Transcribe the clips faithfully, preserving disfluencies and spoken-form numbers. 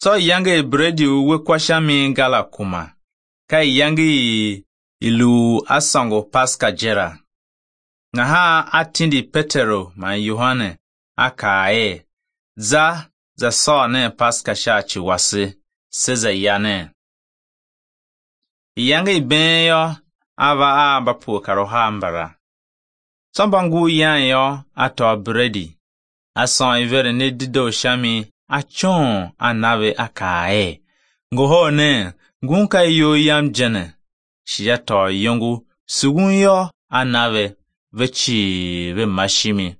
So yange bredi uwe kwa shami gala kuma. Kai yange ilu asango paska jera. Na ha atindi Petero ma Yohane akae. Za za so ne paska shachi wasi. Seza yane. Yange ben yo ava aba pu karoha mbara. Sombangu yan yo ato bredi. Asan ivere ne dido shami. Achon anave akae. Ngoho ne, ngunka yo yam jene. Shiyato yongu, sugun yo anave, vechi ve mashimi.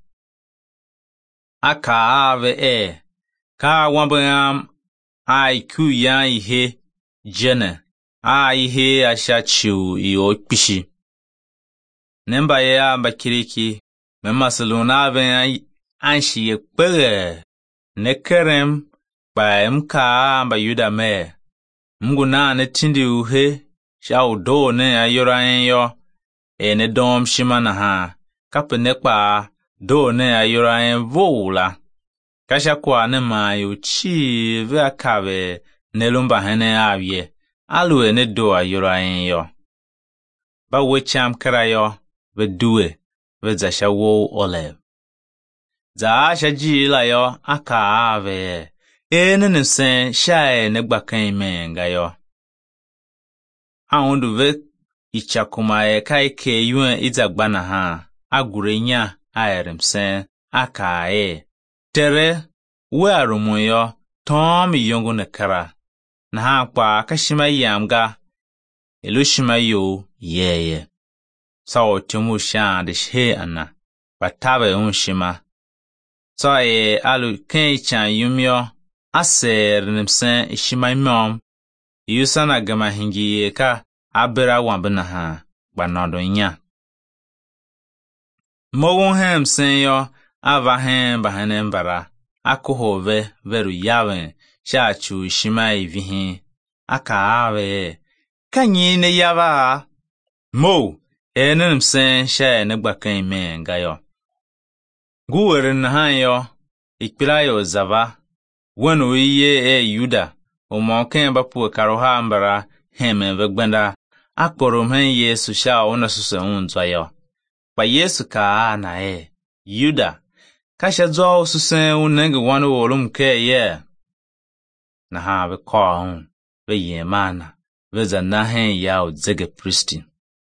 Akaave e, ka wambanyam, ai ku yan ihe, jene, a ihe ashachiu iyo pishi. Nemba ya mbakiriki, memasaluna ven anshi ye kwege. Nekerem ba mka ba yuda me mguna ne tindi uhe sha udo ne ayora yo e ne dom shimana ha kap ne pa do ne ayora vola kasha kwa ne ma yu chi ve akabe ne lumba hene avye alue ne do ayora yo ba wecham krayo ve duwe ve zasha wo olev za shaji la yo aka ave ene nsen shae ne gbakan menga yo ahundu ve ichakuma e kai ke yun izagbana ha agurenya aeremsen aka e tere we arumu yo tom yongu ne kara na ha kwa kashima yamga elushima yo yeye sawo tumu sha de she ana batabe unshima so e alu ken chan yumyo aser nimsen ishimaimom yusana gama hingi ka abera wambana ha gbanodo nya mogun hem sen yo ava hem bahanen bara akohove veru yaven shachu ishimai vihin aka ave kanyi ne yava mo enem sen sha ne gbakan men gayo guwere na hanyo ikpirayo zava wenu iye e yuda umonken bapu karoha mbara heme vegbenda akporo men yesu sha ona suse unzwayo ba yesu ka na e yuda kasha zo suse unenge wanu wolum ke ye na ha be ko hun be yemana be zanna hen ya o zege priestin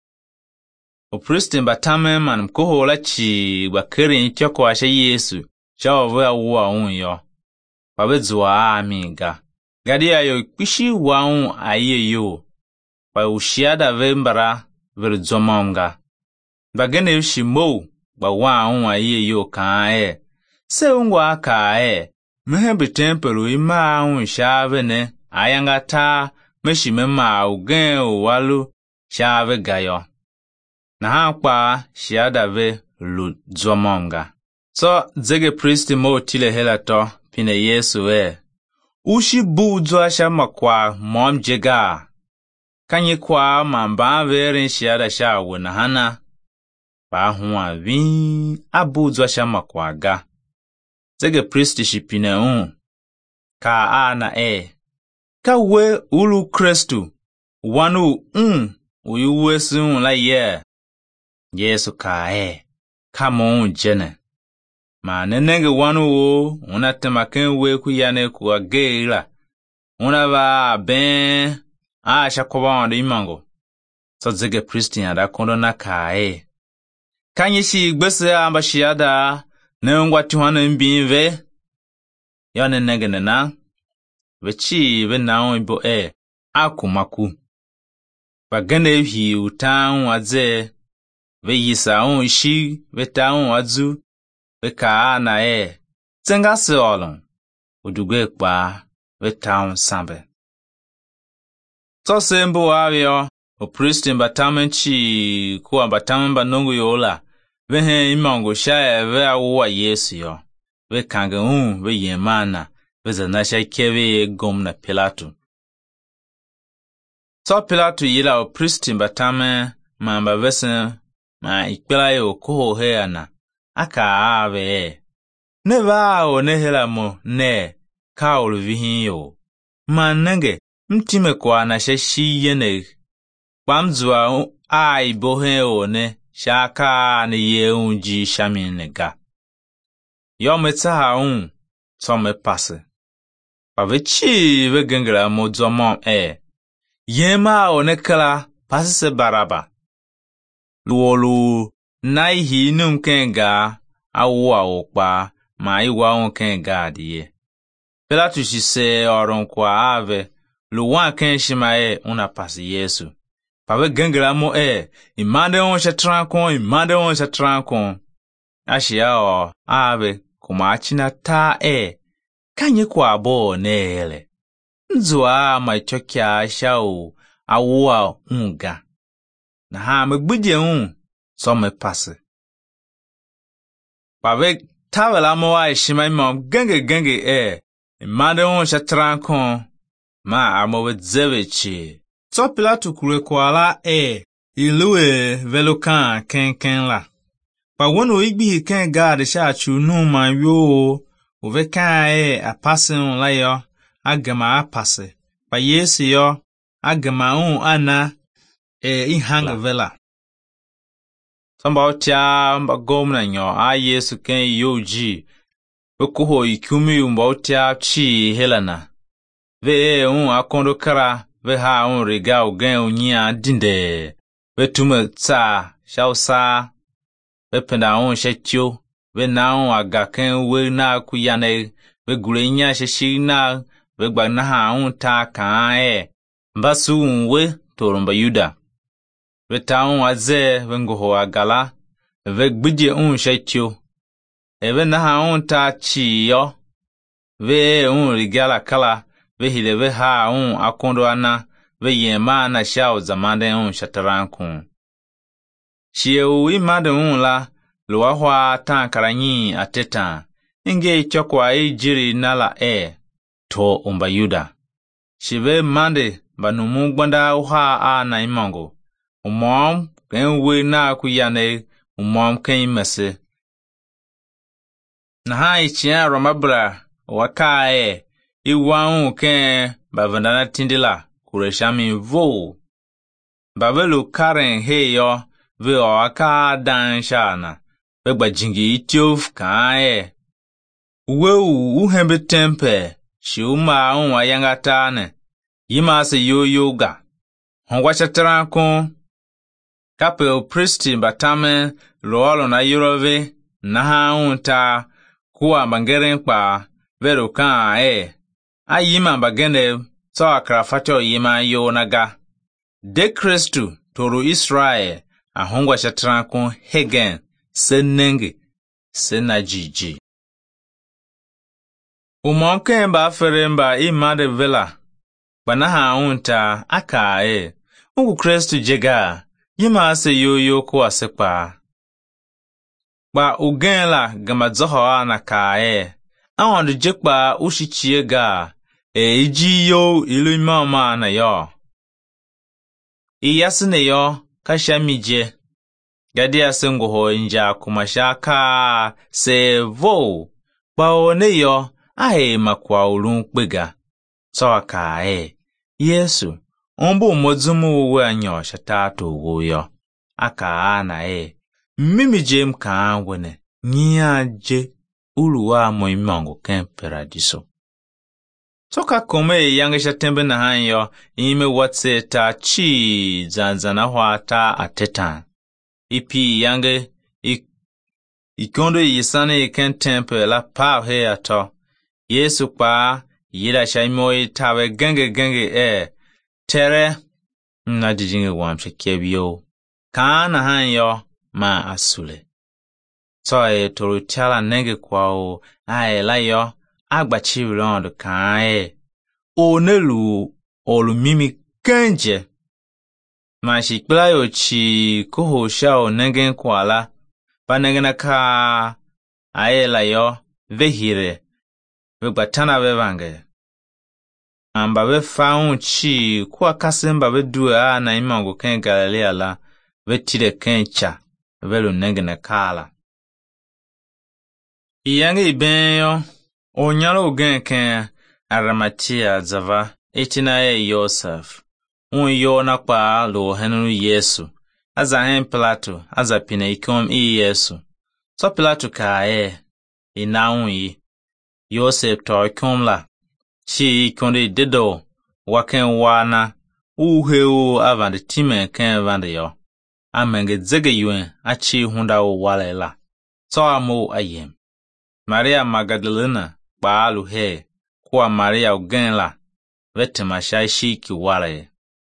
o priestin batame man mkoho la chi bakere choko ashe yesu chawo wa unyo babezwa amiga gadi ayo pishi wa un ayeyo ba ushiada vembara verzomanga bagene shimo ba wa un ayeyo kae se ungwa kae mehe tempelo ima un shave ne ayanga ta meshime ma ugen walu shave gayo na ha kwa shiada ve lu zomonga so zege priest mo tile helato pine yesu e ushi budzo asha makwa mom jega kanye kwa mamba verin shiada sha wona hana ba huwa vi abudzo asha makwa ga zege priest shipine un ka ana e ka we ulu Kristo wanu un uyuwe sun la ye yesu ka e kamo jene ma nenenge wanu wo unatema kenwe kuyane kuwa geila unava ben a shakoba ndo imango so zege priestin ada kondo na kae kanyishi gbese amba shiada ne ngwa tuwana mbinve yone nenge na vechi ve nawo ibo e akumaku bagane hi utan waze ve yisa on shi ve taun wazu Beka na e, tsenga se olon, udugwe kwa, ve taun sambe. So sembo avyo, o priestin batamen chi, kuwa batamen banongu yola, ve hen imango shae ve awa yesu yo, ve kange un, ve yemana, ve zanasha keve gom na Pilato. So Pilato yila o priestin batamen, mamba vesen, ma ikpela yo koho heana, aka ave ne va o ne hela mo ne ka o vihin yo manenge mtime kwa na sheshi yene kwamzwa ai bohe one shaka ne ye unji shaminega yo metsa ha un so me passe pavechi ve gengla modzo mom e yema one kala passe baraba luolu nai hi num kenga awu awpa ma iwa on kenga die Pilatus se oron kwa ave luwa ken shimae una pasi Yesu pave gengla mo e imande on shatran kon imande on shatran kon ashia o ave kuma achina ta e kanye kwa bo nele nzua ma chokya shao awua unga na ha megbuje un so me passe pave tawela mo wa shimai mom genge genge e imande on shatran kon ma amowe zevechi so Pilatus kure kwala e ilue velokan ken ken la pa wono igbi ken gade sha chu nu man yo ove kan e apase on la yo agama apase pa yesi yo agama on ana e ihang vela samba tia mba gomna nyo a Yesu ken yoji okuho ikumi umba tia chi helana ve un akondo kara ve ha un rega ogen unya dinde ve tume tsa shausa ve penda un shechio ve na un agaken we na kuyane ve gurenya sheshina ve gbana ha un ta kan e mbasu un we torumba yuda ve ta un aze ve ngoho agala ve gbije un shechio e ve na ha un ta chi yo ve un rigala kala ve hile ve ha un akondo ana ve yema na shao zamande un shatarankun shieu imade un la loa hwa tankaranyi ateta inge chokwa ijiri nala e to umba yuda shive mande banumu gbanda uha a na imongo umom kenwe na kuyane umom ken mese na ha ichia romabra waka e iwa un ken bavandana tindila kureshami vo bavelo karen heyo ve aka dan shana ve gbajingi itiof kae we uhembe tempe shiuma un ayangata ne yima se yoyoga hongwa chatranko kape priesti batame loalo na yorove na ha unta kuwa bangeren pa vero kan e ayima bagene so akrafacho yima yo naga de Kristu toro Israel ahongwa shatranko hegen senenge senajiji umonke mba feremba imade vela banaha unta aka e ungu Kristu jega yima ase yoyo ko asekpa ba ugenla gamadzoho na ka e awon jekpa ushichie ga e iji yo ilu mama na yo iyasine yo kashamije gadi asengo ho nja kumashaka se vo ba one yo ahe makwa ulun pega tsaka e Yesu ombo mozumu we anyo shatato wo yo aka ana e mimi jem ka wene nyia je uluwa mo imango ken paradiso Toka kome yange shatembe na hanyo ime watse ta chi zanzana hwa ta atetan. Ipi yange ikondo yisane iken tempe la pa he ato. Yesu pa yida shaimoi tawe genge genge e tere na dijinge wamshe kebyo. Kaana hanyo ma asule. So e toru tiala nenge kwao ae layo. Agba chivilondo kae onelu olumimi kenje mashi playo chi koho shao nengen kwala panengena ka aela yo vehire vegbatana vevange amba ve faun chi kwa kasemba ve dua na imango ken Galilea la vetire kencha velu nengena kala iyange ibenyo Onyalo gen ken aramatia zava itina e Yosef. Un yo na kwa lo henu Yesu. Aza hen Pilato, aza pina ikom i Yesu. So Pilato ka e, ina un yi. Yosef to ikom la. Chi ikonde dedo, waken wana, uhe u avande time ken vande yo. Amenge zege yuen, achi hunda u wale la. So amo ayem. Maria Magdalena, ba alu he, kwa Maria ugen la. Vete mashai shiki wale.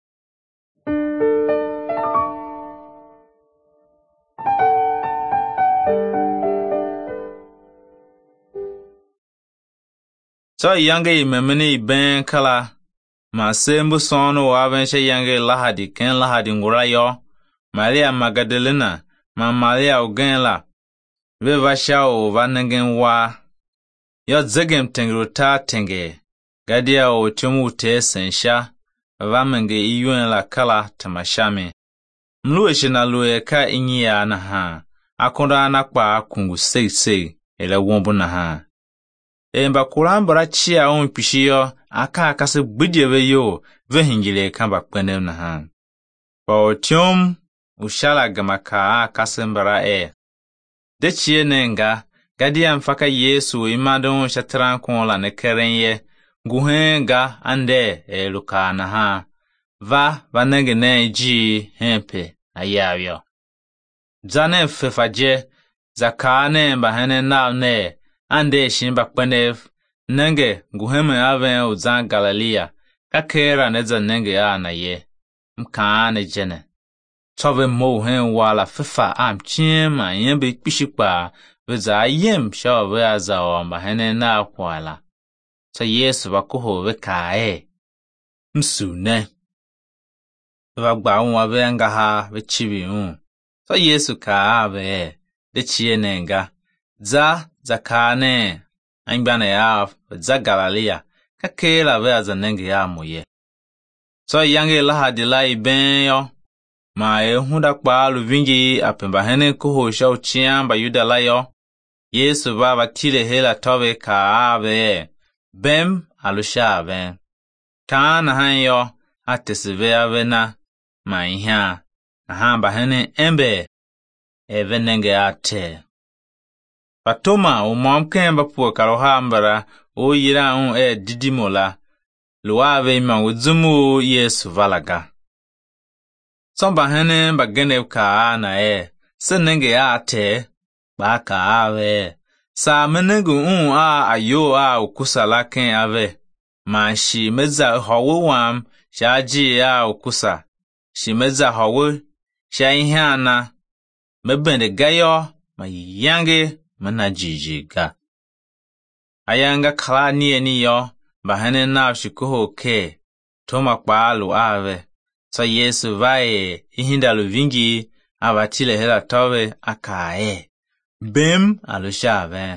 So yange memeni ben kala ma sembu sono wa ben she yange lahadi ken lahadi ngura yo Maria Magdalena ma Maria ugen la ve va shao va nengen wa yo zegem tengruta tenge gadia o tumu te sensha va menge iyuen la kala tamashame mluwe shina luwe ka inyia na ha akonda anakpa kungu sei sei ele wombu na ha Emba kulambara chia on pishiyo aka akase gbidiewe yo ve hingile kamba kwene na ha. Pa otium ushala gamaka akase mbara e. De chie nenga gadia mfaka Yesu imadon shatran kon ne kerenye guhenga ande e luka na ha. Va vanenge ne ji hempe ayavyo. Zane fefaje zakane mbahene na ne ande shimba kwenev nenge nguheme aven uzan Galilea kakera neza nenge a na ye mkaane jene tove mo hen wala fefa am chima yembe kpishikpa veza yem shawe aza o mahene na kwala so Yesu bakuho we kae msune vagba unwa venga ha we chibi un so Yesu ka ave de chienenga za zakane angbana ya za Galilea kakela ve za nenge ya moye so yange lahadi lai ben yo ma e hunda kwa luvingi apemba hene kuho shau chiamba yuda la yo Yesu baba tile hela tove ka ave bem alusha ave kana han yo atesive ave na ma ihya ahamba hene embe eve nenge ate Patoma umam kemba po karohambara o yira un e didimola luave ma uzumu Yesu valaga Somba hene bagene ka na e senenge ate ba ka ave sa menegu un a ayo a ukusala ken ave ma shi meza hawo wam shaji a ukusa shi meza hawo sha ihe ana mebende gayo ma yange mana jijiga. Ayanga kala niye niyo, bahane na shikuho ke, toma kwa alu ave, so Yesu vae, ihinda luvingi, avatile hela tove akae. Bim alusha ave.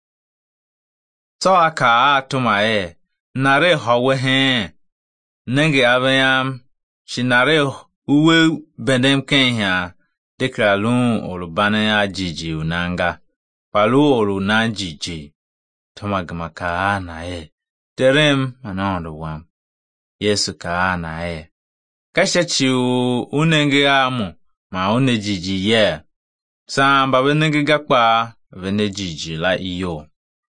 So akaa toma e, nare hawe hen, nenge ave yam, shinare uwe bendem kenya, dekla lun olubane ya jiji unanga. Palu olu nanjiji. Toma gama kaana e. Terem manondo wam. Yesu kaana e. Kasha chiu unenge amu. Ma une jiji ye. Samba wenenge gakpa. Vene jiji la iyo.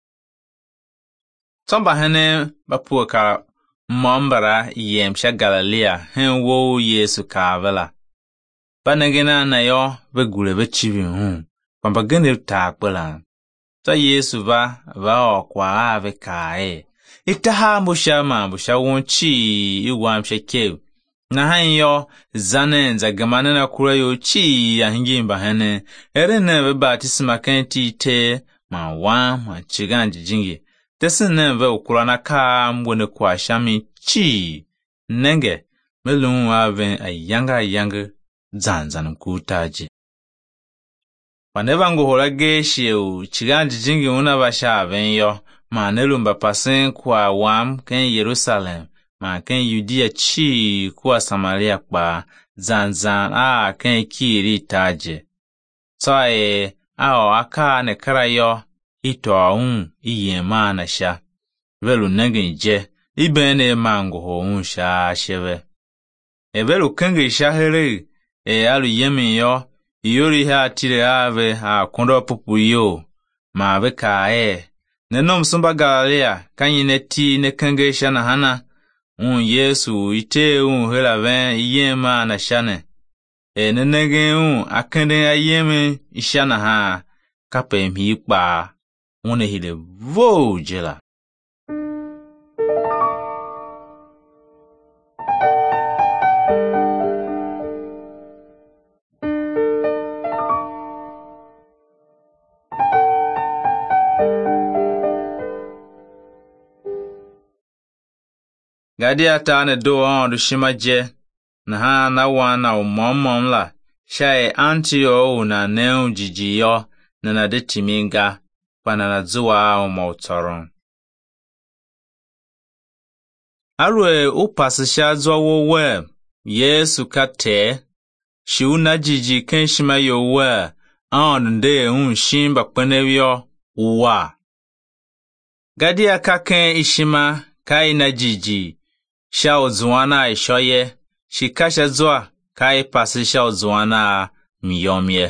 Tomba hene bapuwa ka mwambara iye msha Galilea. Hen wo Yesu kaavela. Banegena na yo. Vegule vechivi huu. Kwamba gene takpela. So Yesu va va okwa ave kae. Itaha mbusha ma mbusha wonchi iwa mshekeu. Na hanyo zane nza gamane na kura yo chi ya hingimba hene. Erene ve batisima kenti te ma wa ma chiganji jingi. Tesi neve ukura na ka mbwene kwa shami chi. Nenge melungu ave ayanga ayanga zanzan mkutaji. Waneva nguhola geshe u chiganji jingi unabasha avenyo ma nelumba pasen kwa wam ken Yerusalem ma ken Yudia chi kwa Samaria kwa zanzan a ken kiri taje. So e ao aka ne karayo ito un iye ma na sha. Velu nenge je ibene mango ho unsha sheve. Ebelu kenge shahere e alu yemi yo iyori ha tire ave ha kondo pupu yo ma be kae. Nenom sumba Galilea kanyine ti ne kenge shana hana un Yesu ite un hela ven yema na shane. E nenege un akende ayeme ishana ha kape mhikpa une hile vo jela. Gadi ata ne do on du shimaje na ha na wana umomom la shae antio una neu jijiyo na na de timinga pana na zuwa umotoron. Alwe upasisha zwa we Yesu kate shi una jiji kenshima yo we on de un shimba kwenevyo uwa. Gadi akaken ishima kai na jiji Shao zuana ishoye, shikasha zwa kai pasi shao zuana miyomye.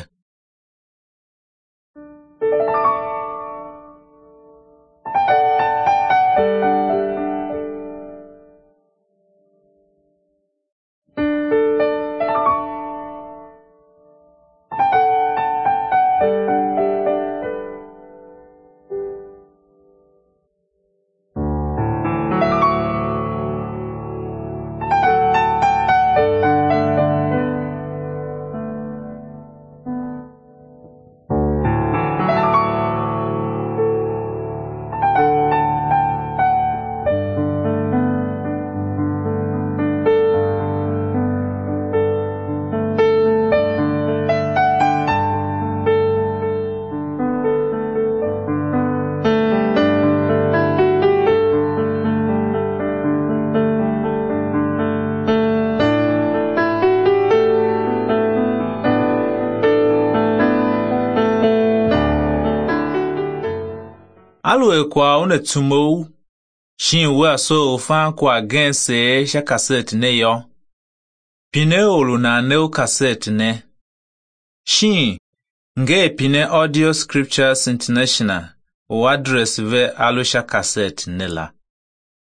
Alwe kwa une tumo shin wa so fan kwa gense sha cassette ne yo pine olu na ne cassette ne shin nge pine Audio Scriptures International o address ve alusha cassette ne la